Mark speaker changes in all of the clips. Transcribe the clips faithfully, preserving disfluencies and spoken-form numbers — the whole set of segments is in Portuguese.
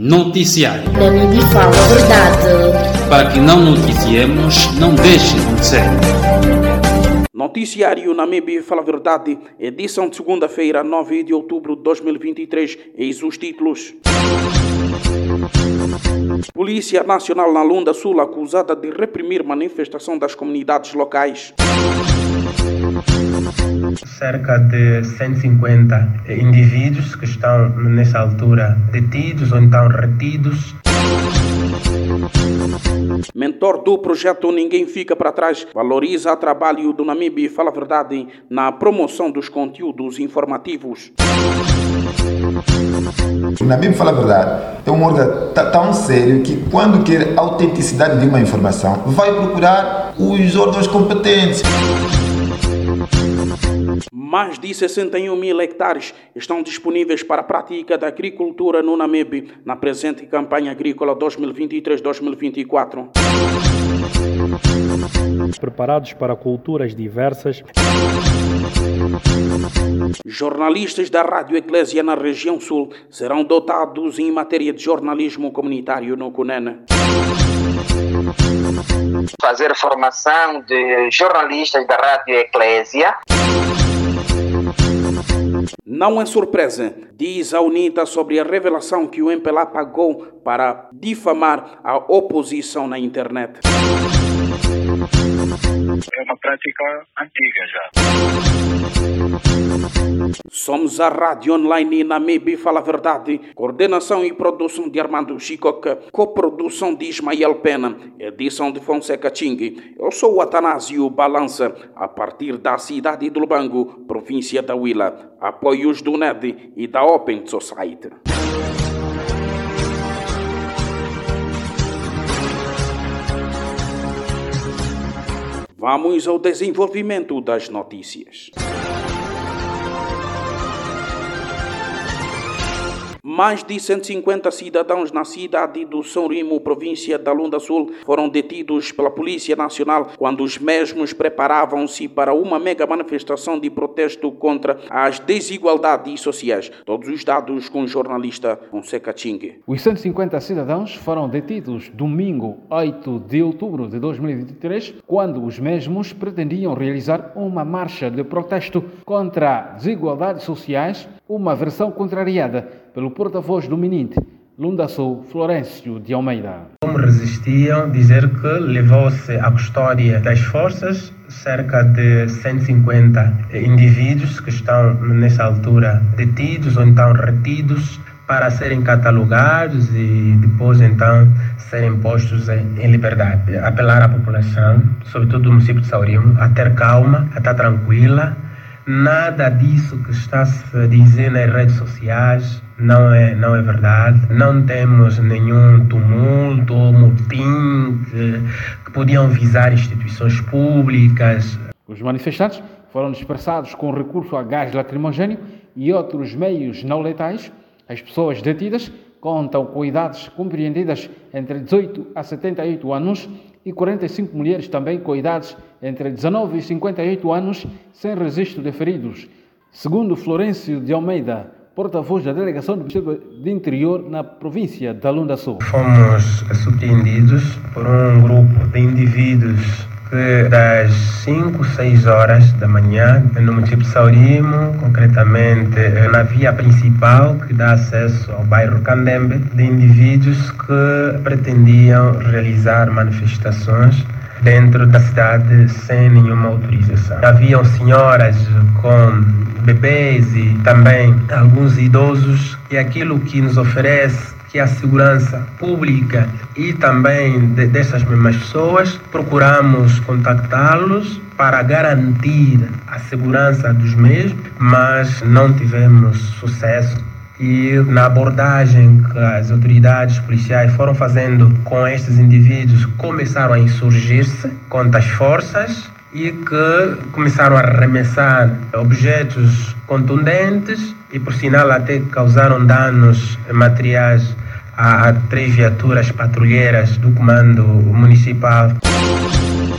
Speaker 1: Noticiário.
Speaker 2: Namibe fala a verdade.
Speaker 1: Para que não noticiemos, não deixe de acontecer.
Speaker 3: Noticiário Namibe fala a verdade. Edição de segunda-feira, nove de outubro de dois mil e vinte e três. Eis os títulos. Polícia Nacional na Lunda Sul acusada de reprimir manifestação das comunidades locais.
Speaker 4: Cerca de cento e cinquenta indivíduos que estão, nessa altura, detidos ou então retidos.
Speaker 3: Mentor do projeto Ninguém Fica para Trás valoriza o trabalho do Namibe fala a verdade na promoção dos conteúdos informativos.
Speaker 5: O Namibe fala a verdade. É um órgão tão sério que, quando quer a autenticidade de uma informação, vai procurar os órgãos competentes.
Speaker 3: Mais de sessenta e um mil hectares estão disponíveis para a prática da agricultura no Namibe na presente campanha agrícola dois mil e vinte e três dois mil e vinte e quatro.
Speaker 6: Preparados para culturas diversas.
Speaker 3: Jornalistas da Rádio Eclésia na região sul serão dotados em matéria de jornalismo comunitário no CUNEN.
Speaker 7: Fazer formação de jornalistas da Rádio Eclésia.
Speaker 3: Não é surpresa, diz a UNITA sobre a revelação que o M P L A pagou para difamar a oposição na internet.
Speaker 8: É uma prática antiga já.
Speaker 3: Somos a Rádio Online Namibe fala a verdade. Coordenação e produção de Armando Chicoca. Coprodução de Ismael Pena. Edição de Fonseca Ching. Eu sou o Atanásio Balança, a partir da cidade de Lubango, província da Huila. Apoios do N E D e da Open Society. Vamos ao desenvolvimento das notícias. Mais de cento e cinquenta cidadãos na cidade do São Rimo, província da Lunda Sul, foram detidos pela Polícia Nacional quando os mesmos preparavam-se para uma mega manifestação de protesto contra as desigualdades sociais. Todos os dados com o jornalista Fonseca Ching.
Speaker 9: Os cento e cinquenta cidadãos foram detidos domingo oito de outubro de dois mil e vinte e três, quando os mesmos pretendiam realizar uma marcha de protesto contra desigualdades sociais, uma versão contrariada pelo porta-voz do MININT, Lunda Sul, Florencio de Almeida.
Speaker 4: Como resistiam, dizer que levou-se à custódia das forças cerca de cento e cinquenta indivíduos que estão, nessa altura, detidos ou então retidos para serem catalogados e depois, então, serem postos em, em liberdade. Apelar à população, sobretudo do município de São Rimo, a ter calma, a estar tranquila. Nada disso que está a se dizer nas redes sociais não é, não é verdade. Não temos nenhum tumulto ou motim que, que podiam visar instituições públicas.
Speaker 9: Os manifestantes foram dispersados com recurso a gás lacrimogéneo e outros meios não letais. As pessoas detidas contam com idades compreendidas entre dezoito a setenta e oito anos e quarenta e cinco mulheres também com idades entre dezanove e cinquenta e oito anos, sem registro de feridos. Segundo Florencio de Almeida, porta-voz da Delegação do Ministério do Interior na província da Lunda Sul.
Speaker 4: Fomos surpreendidos por um grupo de indivíduos que das cinco, seis horas da manhã, no município de São Rimo, concretamente na via principal que dá acesso ao bairro Candembe, de indivíduos que pretendiam realizar manifestações dentro da cidade sem nenhuma autorização. Haviam senhoras com bebês e também alguns idosos, e aquilo que nos oferece que a segurança pública e também de, dessas mesmas pessoas, procuramos contactá-los para garantir a segurança dos mesmos, mas não tivemos sucesso. E na abordagem que as autoridades policiais foram fazendo com estes indivíduos, começaram a insurgir-se contra as forças e que começaram a arremessar objetos contundentes e, por sinal, até causaram danos materiais a, a três viaturas patrulheiras do comando municipal.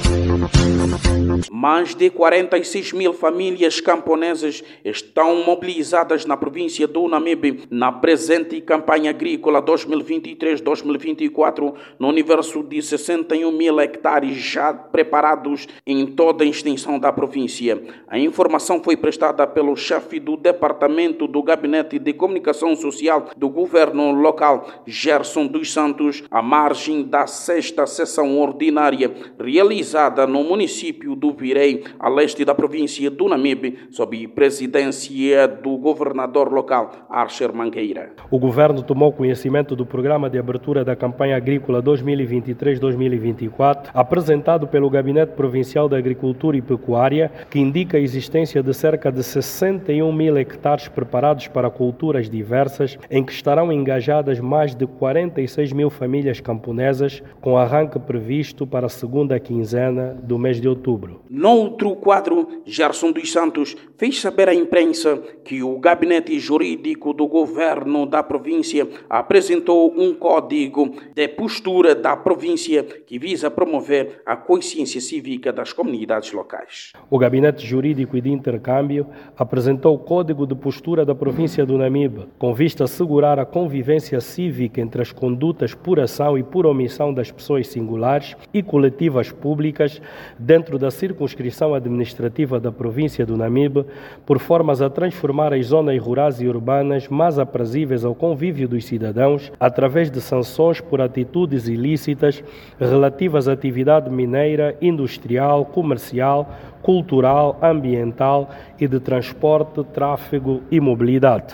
Speaker 3: Mais de quarenta e seis mil famílias camponesas estão mobilizadas na província do Namibe na presente campanha agrícola dois mil e vinte e três dois mil e vinte e quatro, no universo de sessenta e um mil hectares já preparados em toda a extensão da província. A informação foi prestada pelo chefe do Departamento do Gabinete de Comunicação Social do Governo Local, Gerson dos Santos, à margem da sexta sessão ordinária realizada no município do Virei, a leste da província do Namibe, sob presidência do governador local, Archer Mangueira.
Speaker 6: O governo tomou conhecimento do programa de abertura da campanha agrícola dois mil e vinte e três dois mil e vinte e quatro, apresentado pelo Gabinete Provincial da Agricultura e Pecuária, que indica a existência de cerca de sessenta e um mil hectares preparados para culturas diversas, em que estarão engajadas mais de quarenta e seis mil famílias camponesas, com arranque previsto para a segunda quinzena do mês de outubro.
Speaker 3: Noutro quadro, Gerson dos Santos fez saber à imprensa que o Gabinete Jurídico do Governo da província apresentou um código de postura da província que visa promover a consciência cívica das comunidades locais.
Speaker 6: O Gabinete Jurídico e de Intercâmbio apresentou o Código de Postura da província do Namibe, com vista a assegurar a convivência cívica entre as condutas por ação e por omissão das pessoas singulares e coletivas públicas dentro da circunscrição administrativa da província do Namibe, por formas a transformar as zonas rurais e urbanas mais aprazíveis ao convívio dos cidadãos, através de sanções por atitudes ilícitas relativas à atividade mineira, industrial, comercial, cultural, ambiental e de transporte, tráfego e mobilidade.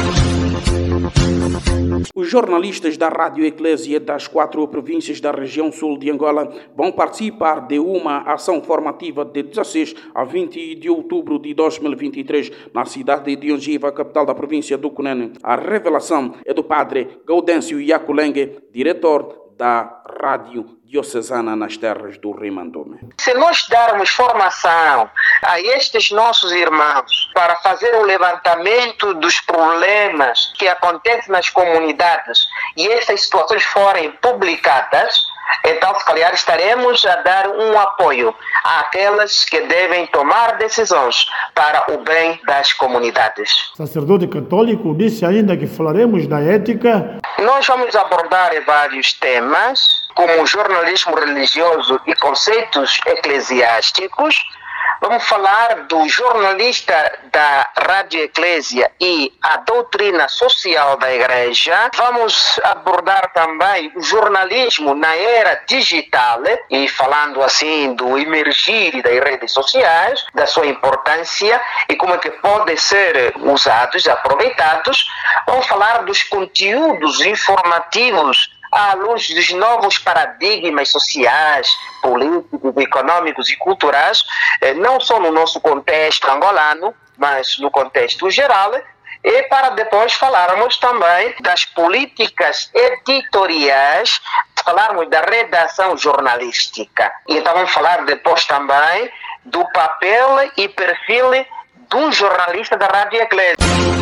Speaker 3: Os jornalistas da Rádio Eclésia das quatro províncias da região sul de Angola vão participar de uma ação formativa de dezesseis a vinte de outubro de dois mil e vinte e três na cidade de Ongiva, capital da província do Cunene. A revelação é do padre Gaudêncio Iaculengue, diretor da Rádio Diocesana nas terras do Rimandome.
Speaker 7: Se nós darmos formação a estes nossos irmãos para fazer o levantamento dos problemas que acontecem nas comunidades e essas situações forem publicadas, então, se calhar, estaremos a dar um apoio àquelas que devem tomar decisões para o bem das comunidades.
Speaker 10: O sacerdote católico disse ainda que falaremos da ética.
Speaker 7: Nós vamos abordar vários temas, como jornalismo religioso e conceitos eclesiásticos. Vamos falar do jornalista da Rádio Eclésia e a doutrina social da Igreja. Vamos abordar também o jornalismo na era digital e falando assim do emergir das redes sociais, da sua importância e como é que podem ser usados, aproveitados. Vamos falar dos conteúdos informativos à luz dos novos paradigmas sociais, políticos, econômicos e culturais, não só no nosso contexto angolano, mas no contexto geral, e para depois falarmos também das políticas editoriais, falarmos da redação jornalística. Então vamos falar depois também do papel e perfil do jornalista da Rádio Eclésia.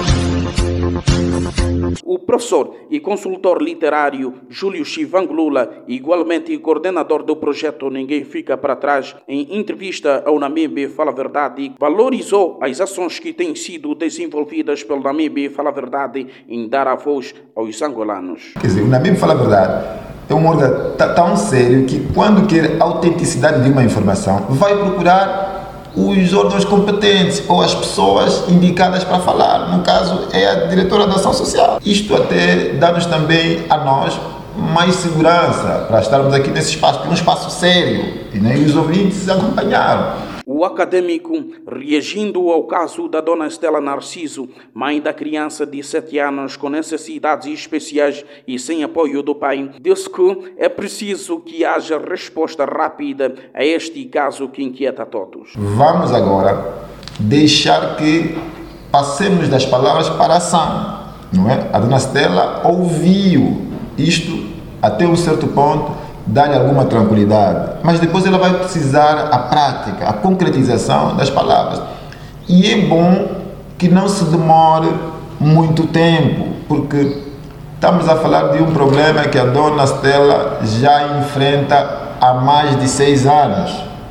Speaker 3: O professor e consultor literário Júlio Chivangulula, igualmente coordenador do projeto Ninguém Fica Para Trás, em entrevista ao Namibe Fala Verdade, valorizou as ações que têm sido desenvolvidas pelo Namibe Fala Verdade em dar a voz aos angolanos.
Speaker 5: Quer dizer, o Namibe Fala Verdade é um órgão tão sério que, quando quer a autenticidade de uma informação, vai procurar os órgãos competentes ou as pessoas indicadas para falar. No caso, é a diretora da ação social. Isto até dá-nos também a nós mais segurança para estarmos aqui nesse espaço, que é um espaço sério, e nem os ouvintes acompanharam.
Speaker 3: O acadêmico, reagindo ao caso da dona Estela Narciso, mãe da criança de sete anos com necessidades especiais e sem apoio do pai, disse que é preciso que haja resposta rápida a este caso que inquieta a todos.
Speaker 5: Vamos agora deixar que passemos das palavras para a ação, não é? A dona Estela ouviu isto até um certo ponto, dá-lhe alguma tranquilidade, mas depois ela vai precisar a prática, a concretização das palavras. E é bom que não se demore muito tempo, porque estamos a falar de um problema que a dona Estela já enfrenta há mais de seis anos.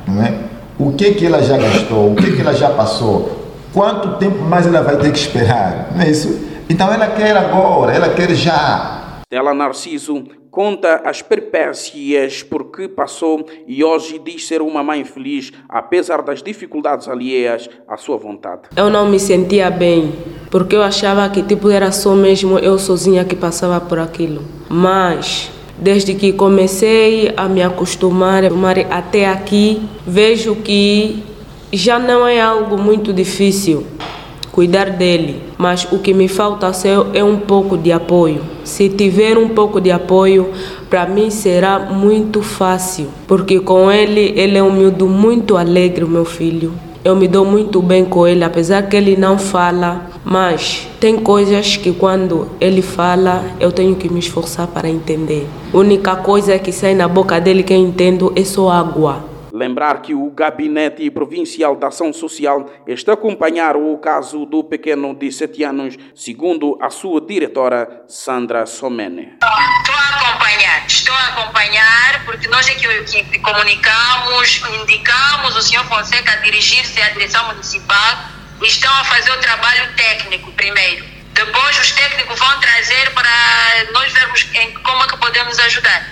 Speaker 5: não é? O que é que ela já gastou? O que é que ela já passou? Quanto tempo mais ela vai ter que esperar? Não é isso? Então ela quer agora, ela quer já.
Speaker 3: Stella Narciso conta as peripécias por que passou e hoje diz ser uma mãe feliz, apesar das dificuldades alheias à sua vontade.
Speaker 11: Eu não me sentia bem, porque eu achava que tipo era só mesmo eu sozinha que passava por aquilo. Mas desde que comecei a me acostumar até aqui, vejo que já não é algo muito difícil cuidar dele, mas o que me falta é um pouco de apoio. Se tiver um pouco de apoio, para mim será muito fácil, porque com ele, ele é um miúdo muito alegre, o meu filho. Eu me dou muito bem com ele, apesar que ele não fala, mas tem coisas que quando ele fala, eu tenho que me esforçar para entender. A única coisa que sai na boca dele que eu entendo é só água.
Speaker 3: Lembrar que o Gabinete Provincial de Ação Social está a acompanhar o caso do pequeno de sete anos, segundo a sua diretora Sandra Somene.
Speaker 12: Estou a acompanhar, estou a acompanhar, porque nós é que, que comunicamos, indicamos o senhor Fonseca a dirigir-se à direção municipal e estão a fazer o trabalho técnico primeiro. Depois os técnicos vão trazer para nós vermos em como é que podemos ajudar.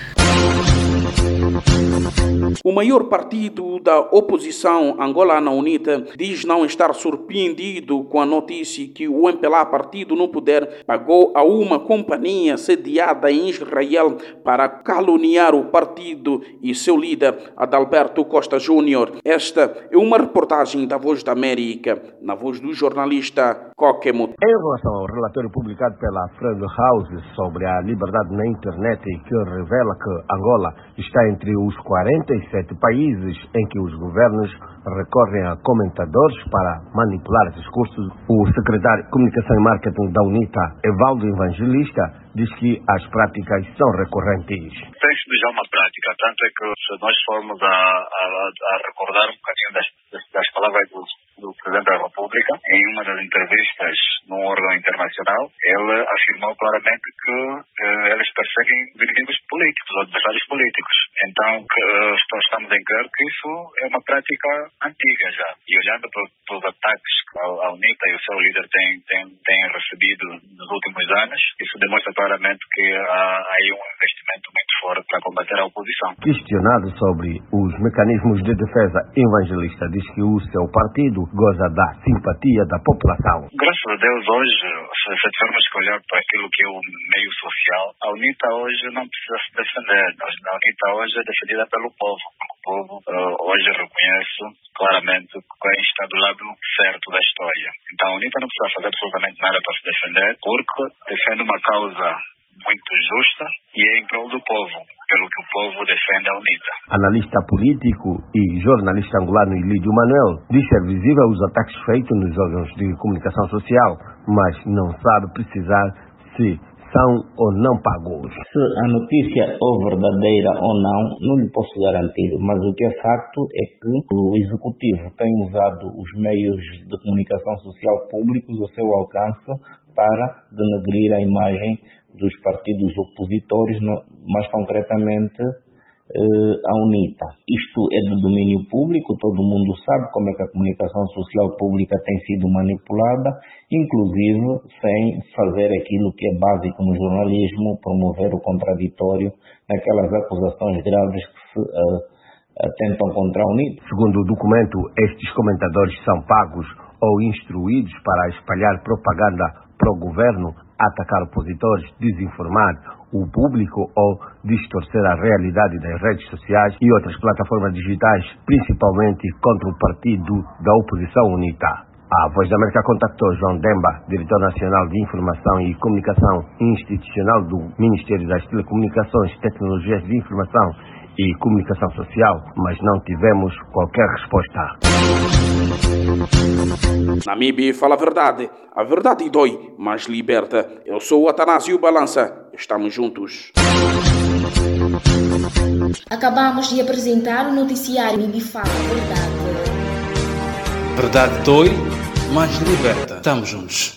Speaker 3: O maior partido da oposição angolana UNITA diz não estar surpreendido com a notícia que o M P L A, partido no poder, pagou a uma companhia sediada em Israel para caluniar o partido e seu líder, Adalberto Costa Júnior. Esta é uma reportagem da Voz da América, na voz do jornalista Coquemut.
Speaker 13: Em relação ao relatório publicado pela Freedom House sobre a liberdade na internet, que revela que Angola está entre os quarenta e sete países em que os governos recorrem a comentadores para manipular discursos, o secretário de Comunicação e Marketing da UNITA, Evaldo Evangelista, diz que as práticas são recorrentes.
Speaker 8: Tem-se já uma prática, tanto é que se nós formos a, a, a recordar um bocadinho das, das palavras do, do Presidente da República, em uma das entrevistas num órgão internacional, ele afirmou claramente que eh, eles perseguem inimigos políticos, adversários políticos. Então, que, eh, estamos em claro que isso é uma prática antiga já. E olhando para, para os ataques que a, a UNITA e o seu líder têm, têm, têm recebido nos últimos anos, isso demonstra claramente que há aí um investimento muito forte para combater a oposição.
Speaker 13: Questionado sobre os mecanismos de defesa, Evangelista diz que o seu partido goza da simpatia da população.
Speaker 8: Graças a Deus, hoje, se tivermos que olhar para aquilo que é o meio social, a UNITA hoje não precisa se defender. A UNITA hoje é defendida pelo povo. O povo uh, hoje reconhece claramente quem está do lado certo da história. Então a UNITA não precisa fazer absolutamente nada para se defender, porque defende uma causa muito justa e é em prol do povo, pelo que o povo defende a UNITA.
Speaker 13: Analista político e jornalista angolano Ilídio Manuel diz ser visível os ataques feitos nos órgãos de comunicação social, mas não sabe precisar se são ou não pagos.
Speaker 14: Se a notícia é verdadeira ou não, não lhe posso garantir, mas o que é facto é que o Executivo tem usado os meios de comunicação social públicos ao seu alcance para denegrir a imagem dos partidos opositores, mais concretamente a UNITA. Isto é do domínio público, todo mundo sabe como é que a comunicação social pública tem sido manipulada, inclusive sem fazer aquilo que é básico no jornalismo, promover o contraditório naquelas acusações graves que se uh, atentam contra a UNITA.
Speaker 13: Segundo o documento, estes comentadores são pagos ou instruídos para espalhar propaganda pró-governo, atacar opositores, desinformar o público ou distorcer a realidade das redes sociais e outras plataformas digitais, principalmente contra o partido da oposição UNITA. A Voz da América contactou João Demba, diretor nacional de Informação e Comunicação Institucional do Ministério das Telecomunicações, Tecnologias de Informação e Comunicação Social, mas não tivemos qualquer resposta.
Speaker 3: Namíbia fala a verdade. A verdade dói, mas liberta. Eu sou o Atanásio Balança. Estamos juntos.
Speaker 2: Acabamos de apresentar o noticiário Namíbia Fala a Verdade.
Speaker 1: Verdade dói, mas liberta. Estamos juntos.